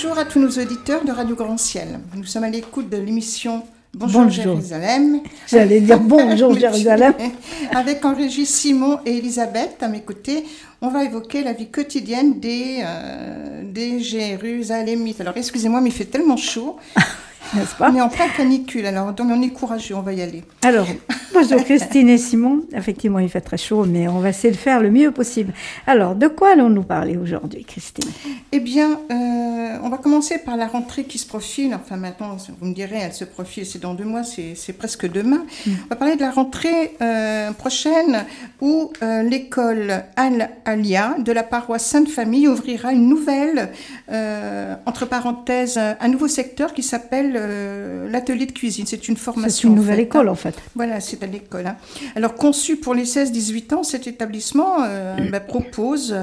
Bonjour à tous nos auditeurs de Radio Grand Ciel. Nous sommes à l'écoute de l'émission Bonjour Jérusalem. J'allais dire bonjour Jérusalem. Avec en régie Simon et Elisabeth à mes côtés, on va évoquer la vie quotidienne des Jérusalémites. Alors excusez-moi, mais il fait tellement chaud. N'est-ce pas? On est en plein canicule, alors donc on est courageux, on va y aller. Alors, bonjour Christine et Simon. Effectivement, il fait très chaud, mais on va essayer de faire le mieux possible. Alors, de quoi allons-nous parler aujourd'hui, Christine? Eh bien, on va commencer par la rentrée qui se profile. Enfin, maintenant, vous me direz, elle se profile, c'est dans 2 mois, c'est presque demain. On va parler de la rentrée prochaine où l'école Al-Alia de la paroisse Sainte-Famille ouvrira une nouvelle, entre parenthèses, un nouveau secteur qui s'appelle l'atelier de cuisine. C'est une formation. C'est une nouvelle école, en fait. Voilà, c'est à l'école. Hein. Alors, conçu pour les 16-18 ans, cet établissement propose,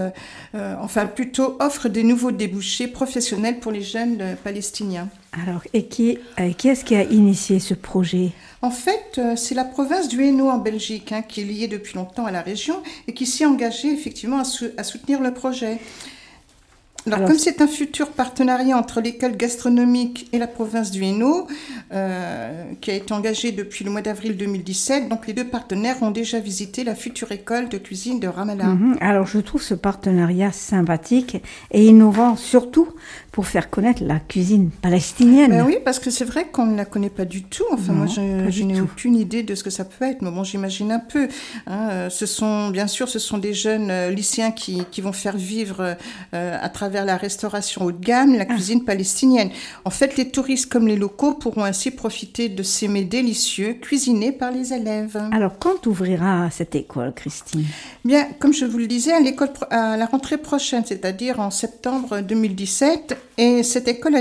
plutôt offre des nouveaux débouchés professionnels pour les jeunes palestiniens. Alors, et qui est-ce qui a initié ce projet ? En fait, c'est la province du Hainaut en Belgique, qui est liée depuis longtemps à la région et qui s'est engagée effectivement à soutenir le projet. Alors, comme c'est un futur partenariat entre l'école gastronomique et la province du Hainaut, qui a été engagé depuis le mois d'avril 2017, donc les 2 partenaires ont déjà visité la future école de cuisine de Ramallah. Alors, je trouve ce partenariat sympathique et innovant, surtout pour faire connaître la cuisine palestinienne. Oui, parce que c'est vrai qu'on ne la connaît pas du tout. Enfin, non, moi, je n'ai aucune idée de ce que ça peut être, mais bon, j'imagine un peu. Ce sont des jeunes lycéens qui vont faire vivre à travers la restauration haut de gamme, la cuisine palestinienne. En fait, les touristes comme les locaux pourront ainsi profiter de ces mets délicieux cuisinés par les élèves. Alors, quand ouvrira cette école, Christine ? Bien, comme je vous le disais, à la rentrée prochaine, c'est-à-dire en septembre 2017, et cette école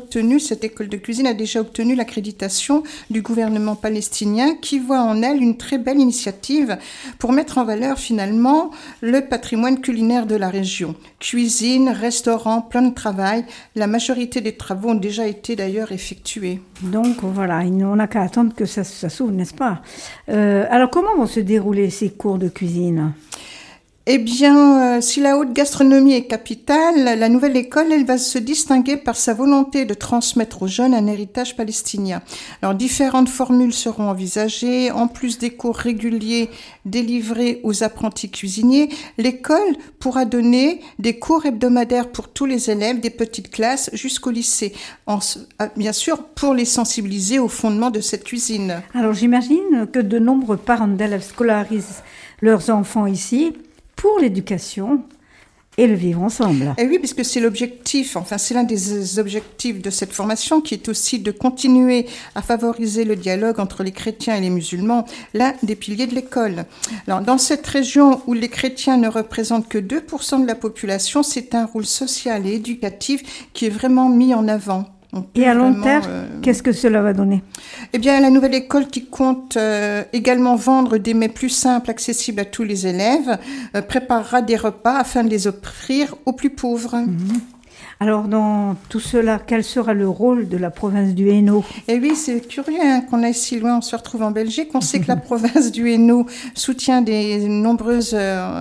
de cuisine a déjà obtenu l'accréditation du gouvernement palestinien qui voit en elle une très belle initiative pour mettre en valeur finalement le patrimoine culinaire de la région. Cuisine, restaurant, plan de travail, la majorité des travaux ont déjà été d'ailleurs effectués. Donc voilà, on n'a qu'à attendre que ça s'ouvre, n'est-ce pas ? Alors comment vont se dérouler ces cours de cuisine ? Eh bien, si la haute gastronomie est capitale, la nouvelle école, elle va se distinguer par sa volonté de transmettre aux jeunes un héritage palestinien. Alors, différentes formules seront envisagées. En plus des cours réguliers délivrés aux apprentis cuisiniers, l'école pourra donner des cours hebdomadaires pour tous les élèves des petites classes jusqu'au lycée. Bien sûr, pour les sensibiliser au fondement de cette cuisine. Alors, j'imagine que de nombreux parents d'élèves scolarisent leurs enfants ici pour l'éducation et le vivre ensemble. Et oui, puisque c'est l'objectif, c'est l'un des objectifs de cette formation qui est aussi de continuer à favoriser le dialogue entre les chrétiens et les musulmans, l'un des piliers de l'école. Alors, dans cette région où les chrétiens ne représentent que 2% de la population, c'est un rôle social et éducatif qui est vraiment mis en avant. Et à long terme, qu'est-ce que cela va donner ? Eh bien, la nouvelle école qui compte également vendre des mets plus simples, accessibles à tous les élèves, préparera des repas afin de les offrir aux plus pauvres. Alors, dans tout cela, quel sera le rôle de la province du Hainaut ? Eh oui, c'est curieux qu'on aille si loin, on se retrouve en Belgique. On sait que la province du Hainaut soutient des nombreuses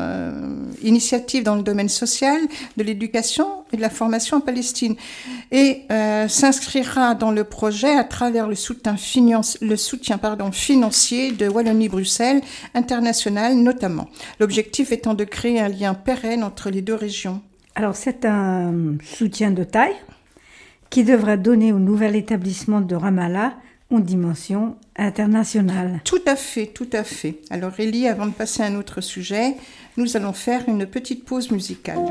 initiatives dans le domaine social, de l'éducation et de la formation en Palestine. Et s'inscrira dans le projet à travers le soutien financier de Wallonie-Bruxelles, international notamment. L'objectif étant de créer un lien pérenne entre les 2 régions. Alors, c'est un soutien de taille qui devra donner au nouvel établissement de Ramallah une dimension internationale. Tout à fait, tout à fait. Alors, Élie, avant de passer à un autre sujet, nous allons faire une petite pause musicale.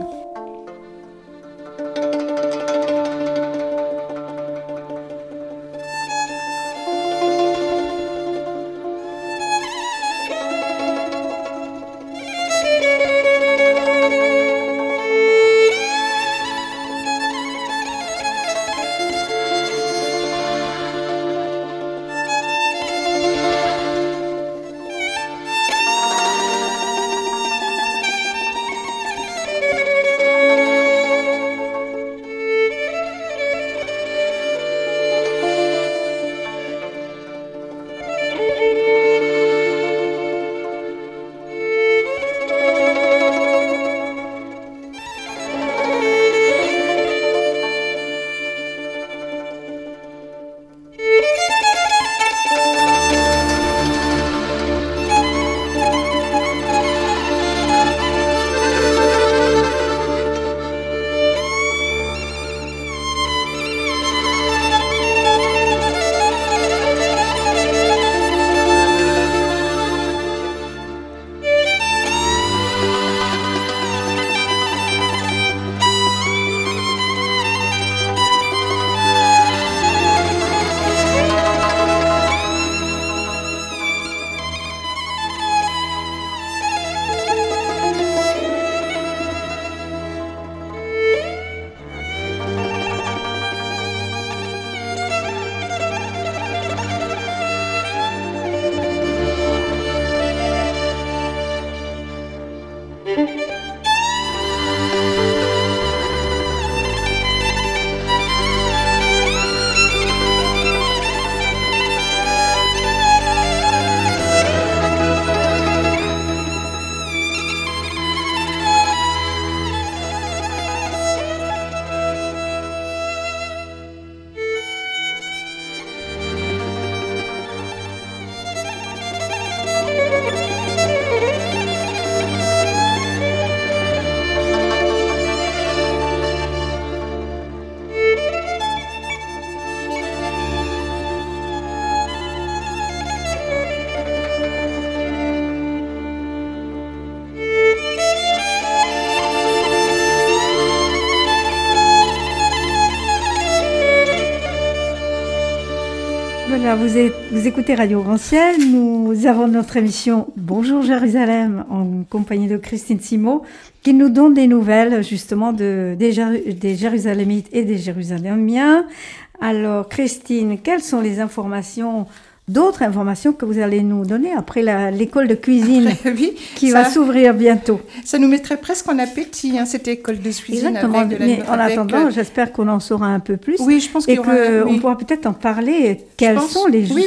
Voilà, vous écoutez Radio Grand Ciel. Nous avons notre émission Bonjour Jérusalem en compagnie de Christine Simot qui nous donne des nouvelles justement des Jérusalémites et des Jérusalémiens. Alors Christine, quelles sont les informations, d'autres informations que vous allez nous donner après l'école de cuisine qui va s'ouvrir bientôt? Ça nous mettrait presque en appétit, cette école de cuisine. Exactement, mais en attendant, j'espère qu'on en saura un peu plus. Oui, je pense qu'on pourra peut-être en parler. Quels sont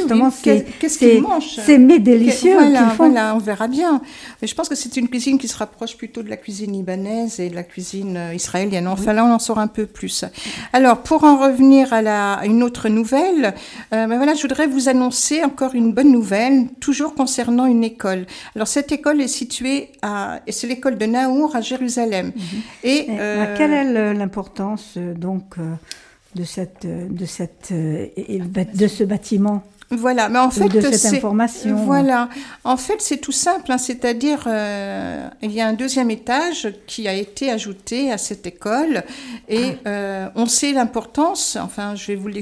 ces mets délicieux qu'ils font? Voilà, on verra bien. Mais je pense que c'est une cuisine qui se rapproche plutôt de la cuisine libanaise et de la cuisine israélienne. Enfin, là, on en saura un peu plus. Alors, pour en revenir à une autre nouvelle, je voudrais vous annoncer encore une bonne nouvelle, toujours concernant une école. Alors, cette école est située c'est l'école de Naour à Jérusalem. Et quelle est l'importance donc de ce bâtiment? Voilà, mais en fait, de cette information. Voilà, en fait, c'est tout simple, c'est-à-dire il y a un deuxième étage qui a été ajouté à cette école et on sait l'importance. Enfin, je vais vous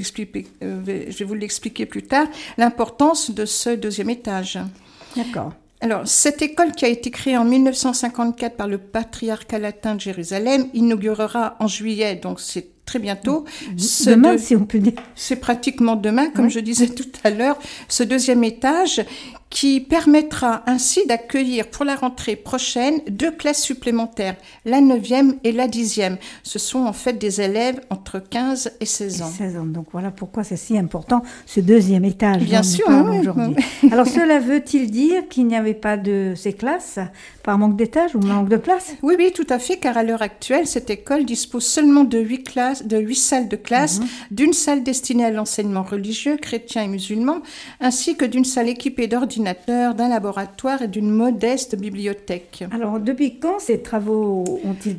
l'expliquer plus tard. L'importance de ce deuxième étage. D'accord. Alors, cette école qui a été créée en 1954 par le patriarcat latin de Jérusalem inaugurera en juillet, donc c'est très bientôt. Demain, si on peut dire. C'est pratiquement demain, comme je disais tout à l'heure, ce deuxième étage qui permettra ainsi d'accueillir pour la rentrée prochaine 2 classes supplémentaires, la 9e et la 10e. Ce sont en fait des élèves entre 15 et 16 ans. 16 ans, donc voilà pourquoi c'est si important, ce deuxième étage. Bien sûr, aujourd'hui. Alors cela veut-il dire qu'il n'y avait pas de ces classes par manque d'étage ou manque de place? Oui, tout à fait, car à l'heure actuelle, cette école dispose seulement de 8 salles de classe, d'une salle destinée à l'enseignement religieux, chrétien et musulman, ainsi que d'une salle équipée d'ordinateurs, d'un laboratoire et d'une modeste bibliothèque. Alors, depuis quand ces travaux ont-ils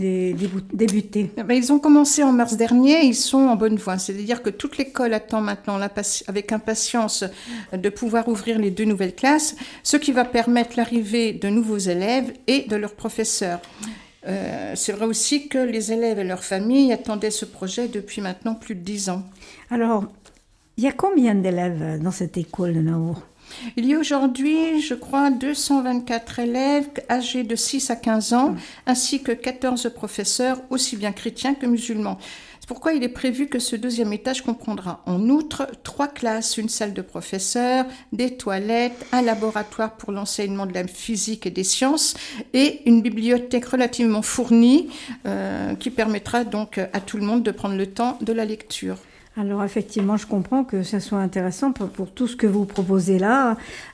débuté? Ils ont commencé en mars dernier et ils sont en bonne voie. C'est-à-dire que toute l'école attend maintenant avec impatience de pouvoir ouvrir les 2 nouvelles classes, ce qui va permettre l'arrivée de nouveaux élèves et de leurs professeurs. C'est vrai aussi que les élèves et leurs familles attendaient ce projet depuis maintenant plus de 10 ans. Alors, il y a combien d'élèves dans cette école de Naour? Il y a aujourd'hui, je crois, 224 élèves âgés de 6 à 15 ans, ainsi que 14 professeurs, aussi bien chrétiens que musulmans. C'est pourquoi il est prévu que ce deuxième étage comprendra en outre 3 classes, une salle de professeurs, des toilettes, un laboratoire pour l'enseignement de la physique et des sciences et une bibliothèque relativement fournie qui permettra donc à tout le monde de prendre le temps de la lecture. Alors effectivement, je comprends que ça soit intéressant pour tout ce que vous proposez là.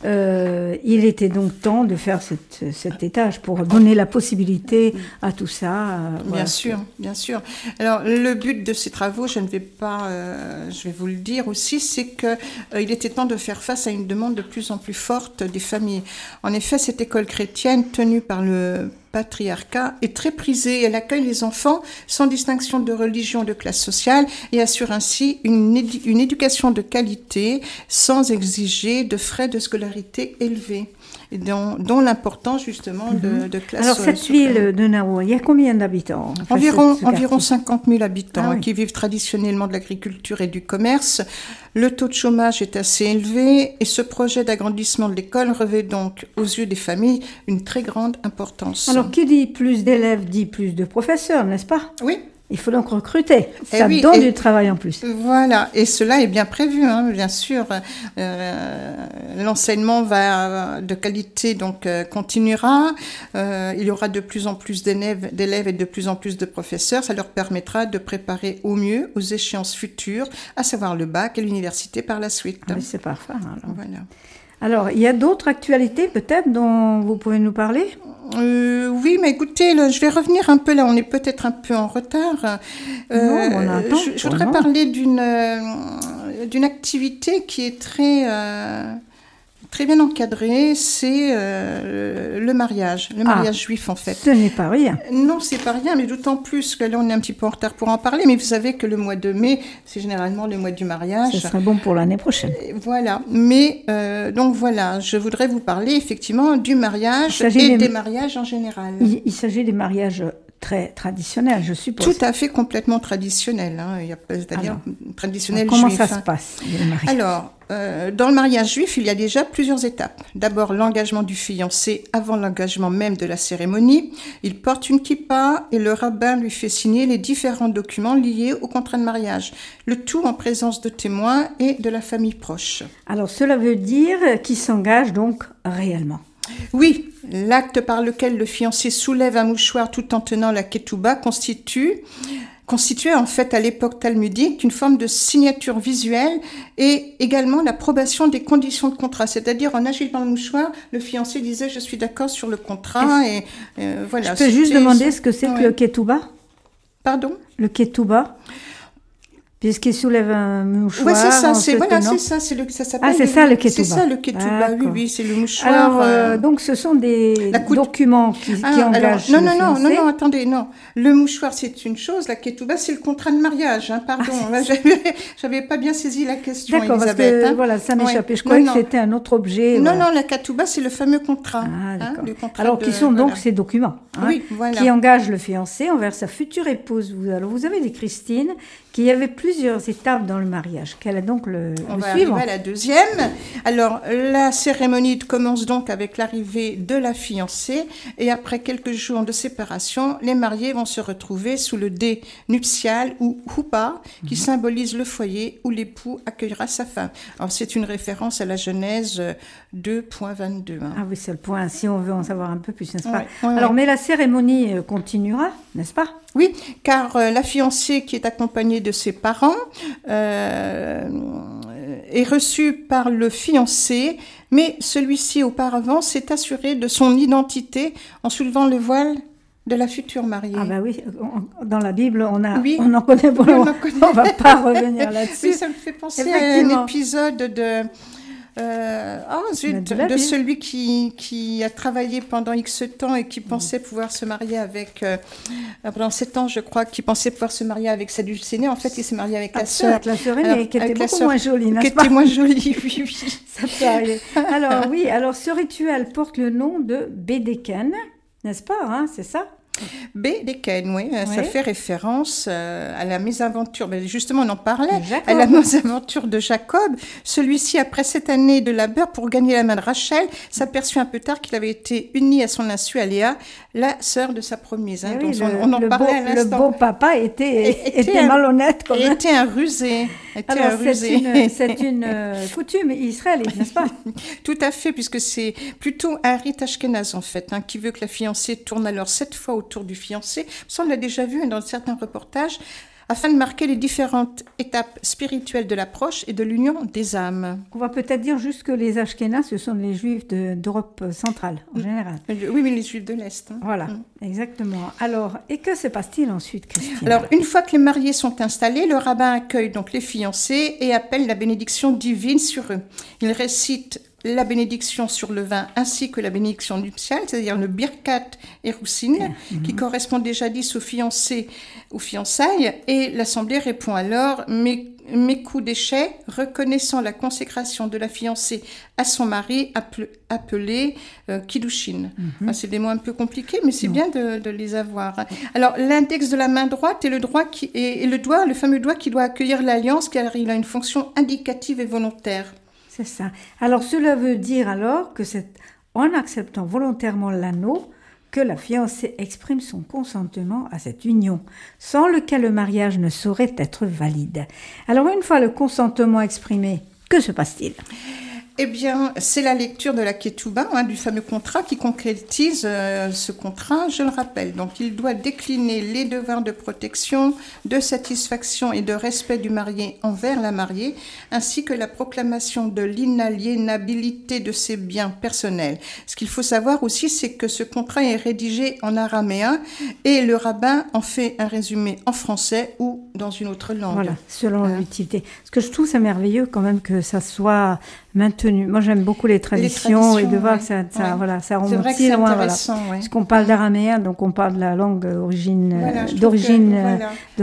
Il était donc temps de faire cet étage pour donner la possibilité à tout ça. Bien sûr. Alors le but de ces travaux, je vais vous le dire aussi, c'est qu'il était temps de faire face à une demande de plus en plus forte des familles. En effet, cette école chrétienne tenue par le patriarcat est très prisée. Elle accueille les enfants sans distinction de religion, de classe sociale et assure ainsi une éducation de qualité sans exiger de frais de scolarité élevés. Et dont l'importance justement de classes. Alors cette ville de Naour, il y a combien d'habitants? Environ 50 000 habitants qui vivent traditionnellement de l'agriculture et du commerce. Le taux de chômage est assez élevé et ce projet d'agrandissement de l'école revêt donc aux yeux des familles une très grande importance. Alors qui dit plus d'élèves dit plus de professeurs, n'est-ce pas? Oui. Il faut donc recruter. Ça donne du travail en plus. Voilà, et cela est bien prévu, bien sûr. L'enseignement de qualité donc continuera. Il y aura de plus en plus d'élèves et de plus en plus de professeurs. Ça leur permettra de préparer au mieux aux échéances futures, à savoir le bac et l'université par la suite. Ah, c'est parfait. Voilà. Alors, il y a d'autres actualités peut-être dont vous pouvez nous parler? Oui, mais écoutez, je vais revenir un peu là, on est peut-être un peu en retard. Je voudrais parler d'une activité qui est très bien encadrée, c'est le mariage juif en fait. Ce n'est pas rien. Non, c'est pas rien, mais d'autant plus que là on est un petit peu en retard pour en parler, mais vous savez que le mois de mai, c'est généralement le mois du mariage. Ce serait bon pour l'année prochaine. Voilà, mais donc voilà, je voudrais vous parler effectivement du mariage et des mariages en général. Il s'agit des mariages très traditionnel, je suppose. Tout à fait complètement traditionnel, hein. C'est-à-dire traditionnel comment juif. Ça se passe, le mariage? Alors, dans le mariage juif, il y a déjà plusieurs étapes. D'abord, l'engagement du fiancé avant l'engagement même de la cérémonie. Il porte une kippa et le rabbin lui fait signer les différents documents liés au contrat de mariage. Le tout en présence de témoins et de la famille proche. Alors, cela veut dire qu'il s'engage donc réellement. Oui, l'acte par lequel le fiancé soulève un mouchoir tout en tenant la ketouba constituait en fait à l'époque talmudique une forme de signature visuelle et également l'approbation des conditions de contrat. C'est-à-dire en agitant le mouchoir, le fiancé disait je suis d'accord sur le contrat et voilà. Je peux juste demander ce que c'est que le ketouba? Pardon? Le ketouba? Puisqu'il soulève un mouchoir. Oui, c'est ça, ça s'appelle. C'est ça le ketouba. C'est ça le ketouba, oui, c'est le mouchoir. Alors, donc ce sont des documents qui engagent. Non, attendez, non. Le mouchoir, c'est une chose, la ketouba, c'est le contrat de mariage, hein, pardon. J'avais pas bien saisi la question, d'accord, Elisabeth. Parce que, voilà, ça m'échappait. Je croyais que c'était un autre objet. Non, la ketouba, c'est le fameux contrat. Le contrat alors, qui sont donc ces documents qui engagent le fiancé envers sa future épouse. Alors, vous avez dit, Christine, qu'il y avait plusieurs étapes dans le mariage. Quel est donc le On va suivant? arriver à la deuxième. Alors, la cérémonie commence donc avec l'arrivée de la fiancée et après quelques jours de séparation, les mariés vont se retrouver sous le dais nuptial ou houpa qui symbolise le foyer où l'époux accueillera sa femme. Alors, c'est une référence à la Genèse 2.22. Ah oui, c'est le point, si on veut en savoir un peu plus, n'est-ce pas? Alors, mais la cérémonie continuera, n'est-ce pas? Oui, car la fiancée qui est accompagnée de ses parents est reçue par le fiancé, mais celui-ci auparavant s'est assuré de son identité en soulevant le voile de la future mariée. Ah bah oui, dans la Bible, on en connaît beaucoup. On va pas revenir là-dessus. Oui, ça me fait penser à un épisode de celui qui a travaillé pendant X temps et qui pensait pouvoir se marier avec pendant 7 ans, je crois, qui pensait pouvoir se marier avec sa dulcinée. En fait, il s'est marié avec la sœur. La sœur aînée, qui était beaucoup moins jolie, n'est-ce pas? Qui était moins jolie, oui. Ça peut arriver. Alors ce rituel porte le nom de Bédéken, n'est-ce pas, c'est ça? Bédéken, oui, ça fait référence à la mésaventure. Mais justement, on en parlait, à la mésaventure de Jacob. Celui-ci, après 7 années de labeur pour gagner la main de Rachel, s'aperçut un peu tard qu'il avait été uni à son insu à Léa, la sœur de sa promise. Hein. Oui, on en parlait à l'instant. Le beau papa était malhonnête. Quand même. Était un rusé. C'est une coutume israélite, n'est-ce pas? Tout à fait, puisque c'est plutôt un rite ashkénaze, en fait, qui veut que la fiancée tourne alors 7 fois autour du fiancé. Ça, on l'a déjà vu dans certains reportages, afin de marquer les différentes étapes spirituelles de l'approche et de l'union des âmes. On va peut-être dire juste que les Ashkénazes, ce sont les Juifs d'Europe centrale, en général. Oui, mais les Juifs de l'Est. Voilà, exactement. Alors, et que se passe-t-il ensuite, Christine? Alors, une fois que les mariés sont installés, le rabbin accueille donc les fiancés et appelle la bénédiction divine sur eux. Il récite la bénédiction sur le vin ainsi que la bénédiction nuptiale, c'est-à-dire le birkat et roussine, qui correspond déjà jadis aux fiancés, aux fiançailles, et l'assemblée répond alors « Mes coups d'échec, reconnaissant la consécration de la fiancée à son mari, appelé kiddushin ». C'est des mots un peu compliqués, mais c'est bien de les avoir. Alors, l'index de la main droite est le fameux doigt qui doit accueillir l'alliance, car il a une fonction indicative et volontaire. C'est ça. Alors, cela veut dire alors que c'est en acceptant volontairement l'anneau que la fiancée exprime son consentement à cette union, sans lequel le mariage ne saurait être valide. Alors, une fois le consentement exprimé, que se passe-t-il ? Eh bien, c'est la lecture de la Ketouba, du fameux contrat qui concrétise ce contrat, je le rappelle. Donc, il doit décliner les devoirs de protection, de satisfaction et de respect du marié envers la mariée, ainsi que la proclamation de l'inaliénabilité de ses biens personnels. Ce qu'il faut savoir aussi, c'est que ce contrat est rédigé en araméen et le rabbin en fait un résumé en français où dans une autre langue. Voilà, selon l'utilité. Ce que je trouve, c'est merveilleux quand même que ça soit maintenu. Moi, j'aime beaucoup les traditions et de voir que ça remonte si loin. Voilà. Parce qu'on parle d'araméen, donc on parle de la langue d'origine de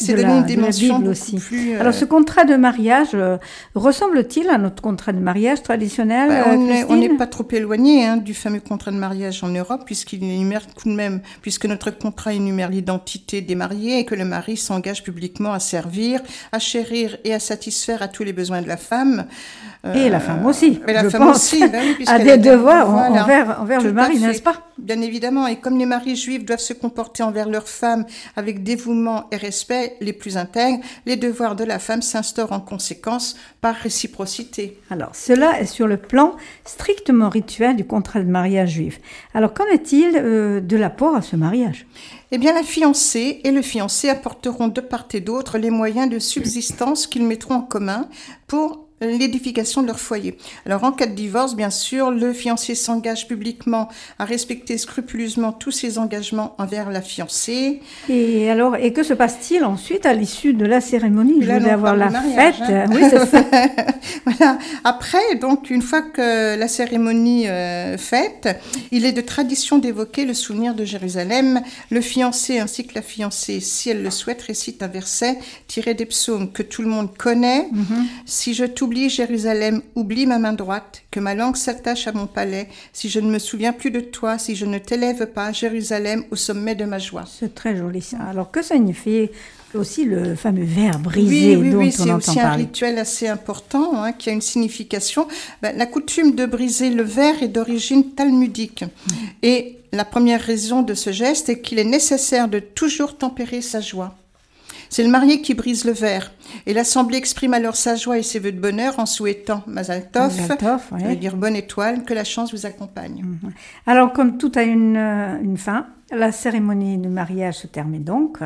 la Bible aussi. Plus, Alors, ce contrat de mariage ressemble-t-il à notre contrat de mariage traditionnel? On n'est pas trop éloigné du fameux contrat de mariage en Europe, puisqu'il énumère tout de même, puisque notre contrat énumère l'identité des mariés et que le mari s'engage publiquement à servir, à chérir et à satisfaire à tous les besoins de la femme. Et la femme aussi. Mais la femme aussi, oui, a des devoirs envers le mari, n'est-ce pas? Bien évidemment. Et comme les maris juifs doivent se comporter envers leurs femmes avec dévouement et respect les plus intègres, les devoirs de la femme s'instaurent en conséquence par réciprocité. Alors, cela est sur le plan strictement rituel du contrat de mariage juif. Alors, qu'en est-il de l'apport à ce mariage? Eh bien, la fiancée et le fiancé apporteront de part et d'autre les moyens de subsistance qu'ils mettront en commun pour l'édification de leur foyer. Alors, en cas de divorce, bien sûr, le fiancé s'engage publiquement à respecter scrupuleusement tous ses engagements envers la fiancée. Et alors, et que se passe-t-il ensuite à l'issue de la cérémonie? Je voulais avoir la mariage, fête. Oui, c'est ça. Voilà. Après, donc, une fois que la cérémonie faite, il est de tradition d'évoquer le souvenir de Jérusalem. Le fiancé ainsi que la fiancée, si elle le souhaite, récite un verset tiré des psaumes que tout le monde connaît. Si je t'oublie, Jérusalem, oublie ma main droite, que ma langue s'attache à mon palais, si je ne me souviens plus de toi, si je ne t'élève pas, Jérusalem, au sommet de ma joie. C'est très joli ça. Alors que signifie aussi le fameux verre brisé dont on entend parler? C'est aussi un rituel assez important qui a une signification. La coutume de briser le verre est d'origine talmudique. Et la première raison de ce geste est qu'il est nécessaire de toujours tempérer sa joie. C'est le marié qui brise le verre. Et l'assemblée exprime alors sa joie et ses vœux de bonheur en souhaitant Mazal Tov, ça veut dire bonne étoile, que la chance vous accompagne. Alors, comme tout a une fin, la cérémonie de mariage se termine donc.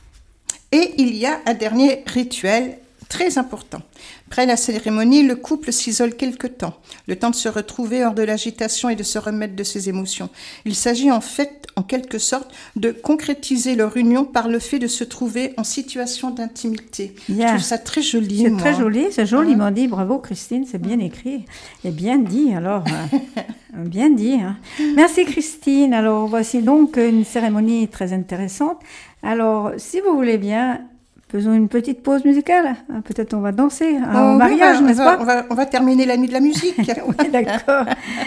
Et il y a un dernier rituel très important. Après la cérémonie, le couple s'isole quelque temps, le temps de se retrouver hors de l'agitation et de se remettre de ses émotions. Il s'agit en fait, en quelque sorte, de concrétiser leur union par le fait de se trouver en situation d'intimité. Je trouve ça très joli. C'est très joli, c'est joliment dit. Bravo Christine, c'est bien écrit et bien dit. Alors, bien dit. Merci Christine. Alors, voici donc une cérémonie très intéressante. Alors, si vous voulez bien, faisons une petite pause musicale. Peut-être on va danser au mariage, n'est-ce pas? On va terminer la nuit de la musique. Oui, d'accord.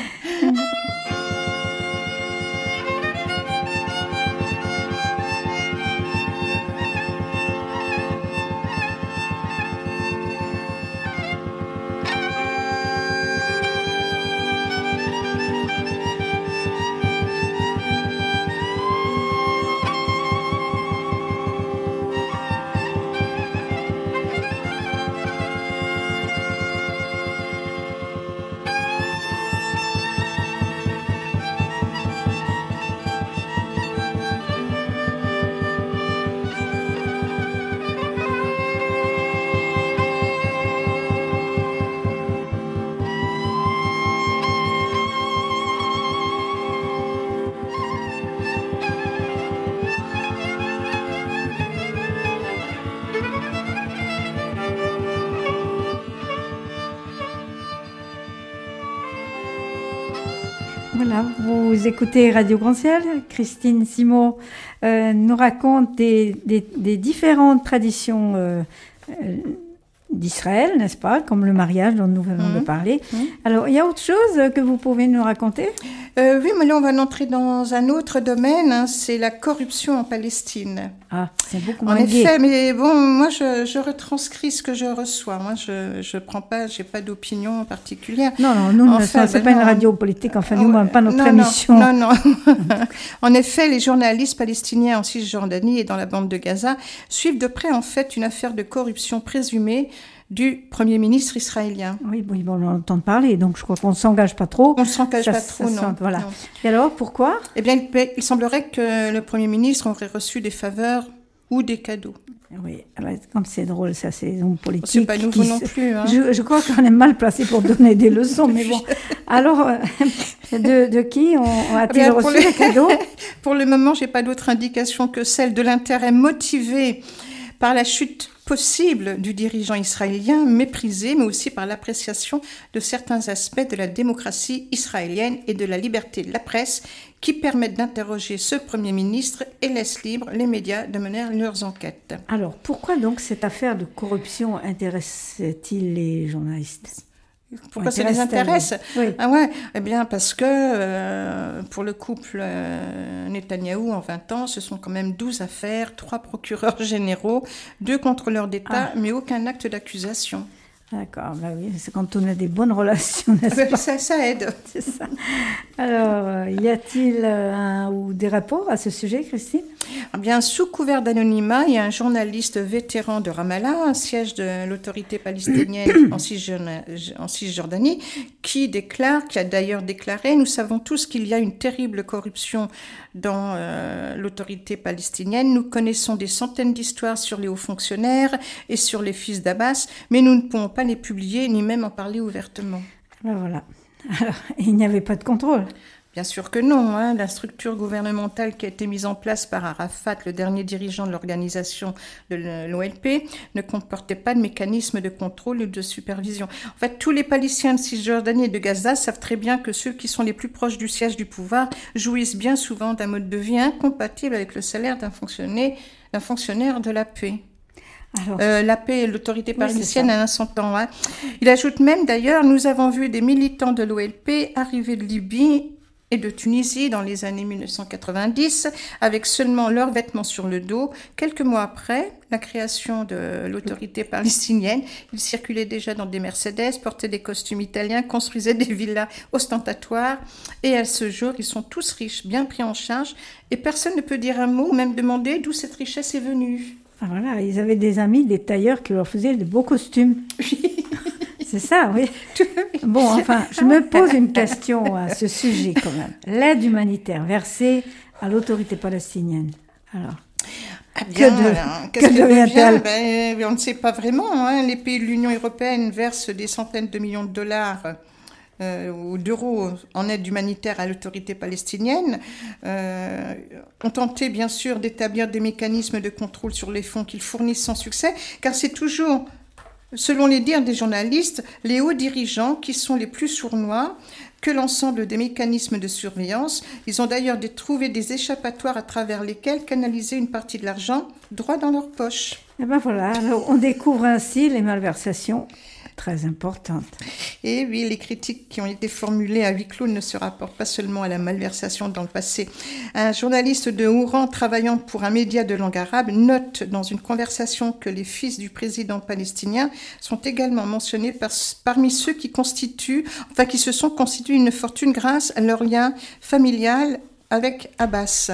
Voilà, vous écoutez Radio Grand Ciel. Christine Simot nous raconte des différentes traditions d'Israël, n'est-ce pas, comme le mariage dont nous venons de parler. Alors, il y a autre chose que vous pouvez nous raconter? Oui, mais là, on va entrer dans un autre domaine, c'est la corruption en Palestine. Ah, c'est beaucoup moins En gai. effet, mais bon, moi, je retranscris ce que je reçois. Moi, je prends pas, j'ai pas d'opinion particulière. Non, nous, c'est pas une radio politique, enfin, nous, pas notre émission. Non. En effet, les journalistes palestiniens en Cisjordanie et dans la bande de Gaza suivent de près, en fait, une affaire de corruption présumée du Premier ministre israélien. Oui, bon, on entend parler, donc je crois qu'on ne s'engage pas trop. On ne s'engage pas trop, non. Voilà. Non. Et alors, pourquoi? Eh bien, il semblerait que le Premier ministre aurait reçu des faveurs ou des cadeaux. Oui, alors, comme c'est drôle, ça, c'est hommes politiques. C'est pas nouveau non plus. Hein. Je crois qu'on est mal placé pour donner des leçons, mais bon. Alors, de qui a-t-il reçu des cadeaux? Pour le moment, j'ai pas d'autre indication que celle de l'intérêt motivé par la chute possible du dirigeant israélien méprisé, mais aussi par l'appréciation de certains aspects de la démocratie israélienne et de la liberté de la presse qui permettent d'interroger ce Premier ministre et laissent libres les médias de mener leurs enquêtes. Alors, pourquoi donc cette affaire de corruption intéresse-t-il les journalistes ? Pourquoi ça les intéresse ? Oui. Ah ouais, eh bien parce que pour le couple Netanyahou en 20 ans, ce sont quand même 12 affaires, 3 procureurs généraux, 2 contrôleurs d'État, mais aucun acte d'accusation. D'accord, bah oui, c'est quand on a des bonnes relations, n'est-ce pas ? Ça aide. C'est ça. Alors, y a-t-il ou des rapports à ce sujet, Christine ? Eh bien, sous couvert d'anonymat, il y a un journaliste vétéran de Ramallah, un siège de l'autorité palestinienne en Cisjordanie, qui a d'ailleurs déclaré: nous savons tous qu'il y a une terrible corruption dans l'autorité palestinienne. Nous connaissons des centaines d'histoires sur les hauts fonctionnaires et sur les fils d'Abbas, mais nous ne pouvons pas les publier ni même en parler ouvertement. Ben voilà. Alors, il n'y avait pas de contrôle. Bien sûr que non. La structure gouvernementale qui a été mise en place par Arafat, le dernier dirigeant de l'organisation de l'OLP, ne comportait pas de mécanisme de contrôle ou de supervision. En fait, tous les Palestiniens de Cisjordanie et de Gaza savent très bien que ceux qui sont les plus proches du siège du pouvoir jouissent bien souvent d'un mode de vie incompatible avec le salaire d'un fonctionnaire de la paix. Alors, la paix et l'autorité palestinienne à un certain temps. Il ajoute même d'ailleurs: nous avons vu des militants de l'OLP arriver de Libye et de Tunisie dans les années 1990 avec seulement leurs vêtements sur le dos. Quelques mois après la création de l'autorité palestinienne, ils circulaient déjà dans des Mercedes, portaient des costumes italiens, construisaient des villas ostentatoires, et à ce jour, ils sont tous riches, bien pris en charge, et personne ne peut dire un mot ou même demander d'où cette richesse est venue. Ah voilà, ils avaient des amis, des tailleurs qui leur faisaient de beaux costumes. C'est ça, oui. Bon, enfin, je me pose une question à ce sujet quand même. L'aide humanitaire versée à l'autorité palestinienne. Alors, que devient-elle ? On ne sait pas vraiment. Les pays de l'Union européenne versent des centaines de millions de dollars ou d'euros en aide humanitaire à l'autorité palestinienne, ont tenté bien sûr d'établir des mécanismes de contrôle sur les fonds qu'ils fournissent sans succès, car c'est toujours, selon les dires des journalistes, les hauts dirigeants qui sont les plus sournois que l'ensemble des mécanismes de surveillance. Ils ont d'ailleurs trouvé des échappatoires à travers lesquels canaliser une partie de l'argent droit dans leur poche. Et ben voilà, alors on découvre ainsi les malversations très importantes. Et oui, les critiques qui ont été formulées à huis clos ne se rapportent pas seulement à la malversation dans le passé. Un journaliste de haut rang travaillant pour un média de langue arabe note dans une conversation que les fils du président palestinien sont également mentionnés parmi ceux qui se sont constitués une fortune grâce à leur lien familial avec Abbas.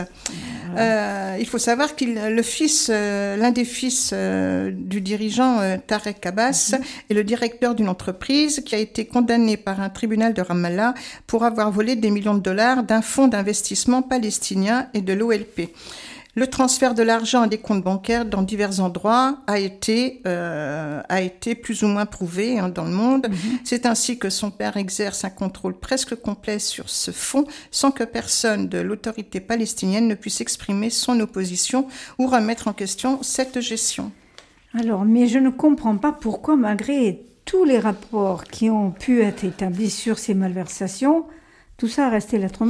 Il faut savoir l'un des fils du dirigeant Tarek Abbas est le directeur d'une entreprise qui a été condamné par un tribunal de Ramallah pour avoir volé des millions de dollars d'un fonds d'investissement palestinien et de l'OLP. Le transfert de l'argent à des comptes bancaires dans divers endroits a été plus ou moins prouvé dans le monde. C'est ainsi que son père exerce un contrôle presque complet sur ce fonds sans que personne de l'autorité palestinienne ne puisse exprimer son opposition ou remettre en question cette gestion. Alors, mais je ne comprends pas pourquoi, malgré tous les rapports qui ont pu être établis sur ces malversations, tout ça a resté lettre morte ?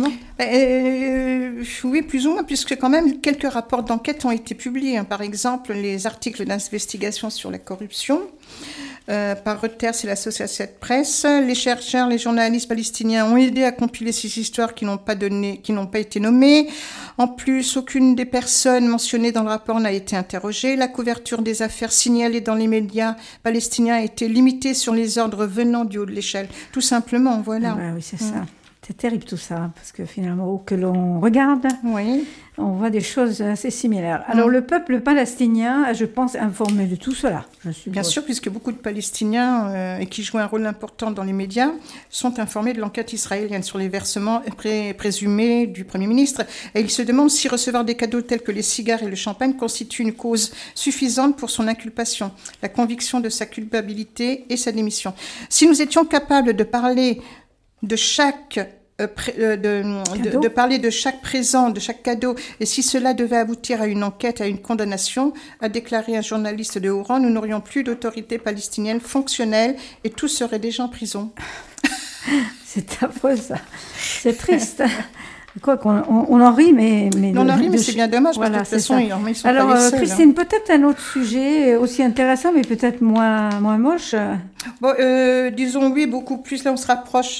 Oui, plus ou moins, puisque quand même quelques rapports d'enquête ont été publiés. Par exemple, les articles d'investigation sur la corruption par Reuters et l'Associated Press. Les chercheurs, les journalistes palestiniens ont aidé à compiler ces histoires qui n'ont pas été nommées. En plus, aucune des personnes mentionnées dans le rapport n'a été interrogée. La couverture des affaires signalées dans les médias palestiniens a été limitée sur les ordres venant du haut de l'échelle. Tout simplement, voilà. Oui, c'est ça. C'est terrible tout ça, parce que finalement, où que l'on regarde, on voit des choses assez similaires. Alors le peuple palestinien, je pense, informé de tout cela. Bien sûr, puisque beaucoup de Palestiniens, qui jouent un rôle important dans les médias, sont informés de l'enquête israélienne sur les versements présumés du Premier ministre. Et ils se demandent si recevoir des cadeaux tels que les cigares et le champagne constitue une cause suffisante pour son inculpation, la conviction de sa culpabilité et sa démission. Si nous étions capables de parler de chaque de parler de chaque présent, de chaque cadeau. Et si cela devait aboutir à une enquête, à une condamnation, a déclaré un journaliste de haut rang, nous n'aurions plus d'autorité palestinienne fonctionnelle et tous seraient déjà en prison. C'est affreux, ça. C'est triste. Quoi qu'on on en rit, mais on en rit, mais c'est bien dommage, voilà, parce que de toute façon, ils sont alors, pas les seuls. Christine, peut-être un autre sujet aussi intéressant, mais peut-être moins moche. Bon, disons oui, beaucoup plus. Là, on se rapproche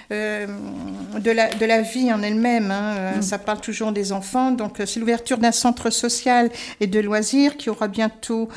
de la vie en elle-même. Ça parle toujours des enfants. Donc, c'est l'ouverture d'un centre social et de loisirs qui aura bientôt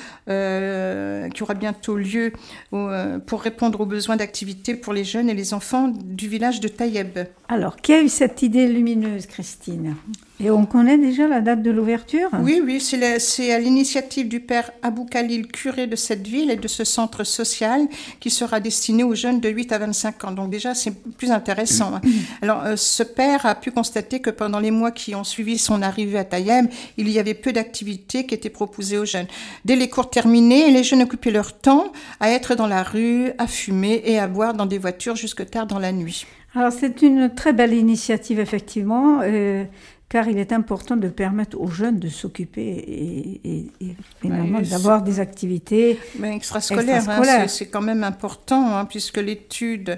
lieu pour répondre aux besoins d'activité pour les jeunes et les enfants du village de Taïeb. Alors, qui a eu cette idée lumineuse, Christine ? Et on connaît déjà la date de l'ouverture ? Oui, c'est à l'initiative du père Abou Khalil, curé de cette ville et de ce centre social qui sera destiné aux jeunes de 8 à 25 ans. Donc déjà, c'est plus intéressant. Alors, ce père a pu constater que pendant les mois qui ont suivi son arrivée à Taïeb, il y avait peu d'activités qui étaient proposées aux jeunes. Dès les cours terminés, les jeunes occupaient leur temps à être dans la rue, à fumer et à boire dans des voitures jusque tard dans la nuit. Alors, c'est une très belle initiative, effectivement, car il est important de permettre aux jeunes de s'occuper et d'avoir des activités extrascolaires. C'est quand même important, puisque l'étude,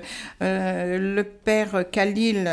le père Khalil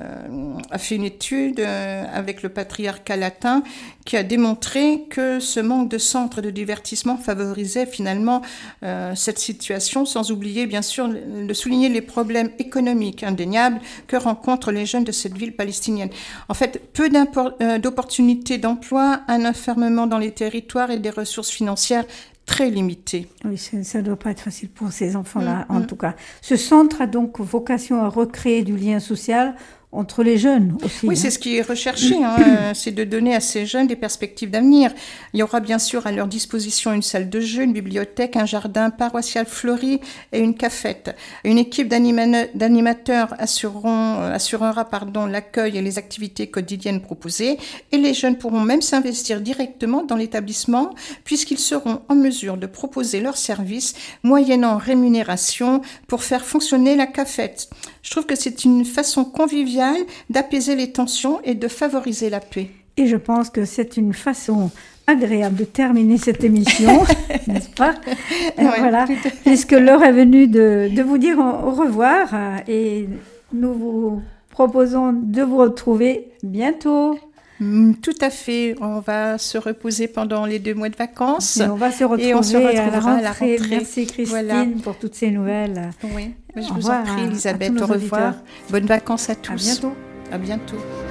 a fait une étude avec le patriarcat latin qui a démontré que ce manque de centres de divertissement favorisait finalement cette situation, sans oublier bien sûr de souligner les problèmes économiques indéniables que rencontrent les jeunes de cette ville palestinienne. En fait, peu d'opportunités d'emploi, un enfermement dans les territoires et des ressources financières très limitées. Oui, ça ne doit pas être facile pour ces enfants-là, en tout cas. Ce centre a donc vocation à recréer du lien social entre les jeunes aussi. Oui, c'est ce qui est recherché, c'est de donner à ces jeunes des perspectives d'avenir. Il y aura bien sûr à leur disposition une salle de jeu, une bibliothèque, un jardin paroissial fleuri et une cafette. Une équipe d'animateurs assurera l'accueil et les activités quotidiennes proposées, et les jeunes pourront même s'investir directement dans l'établissement puisqu'ils seront en mesure de proposer leurs services moyennant rémunération pour faire fonctionner la cafette. Je trouve que c'est une façon conviviale d'apaiser les tensions et de favoriser la paix. Et je pense que c'est une façon agréable de terminer cette émission, n'est-ce pas ? Voilà, puisque l'heure est venue de vous dire au revoir et nous vous proposons de vous retrouver bientôt. Tout à fait. On va se reposer pendant les 2 mois de vacances. Et on va se retrouver à la rentrée. Merci Christine pour toutes ces nouvelles. Oui, je vous en prie Elisabeth. Au revoir. Bonnes vacances à tous. À bientôt. À bientôt.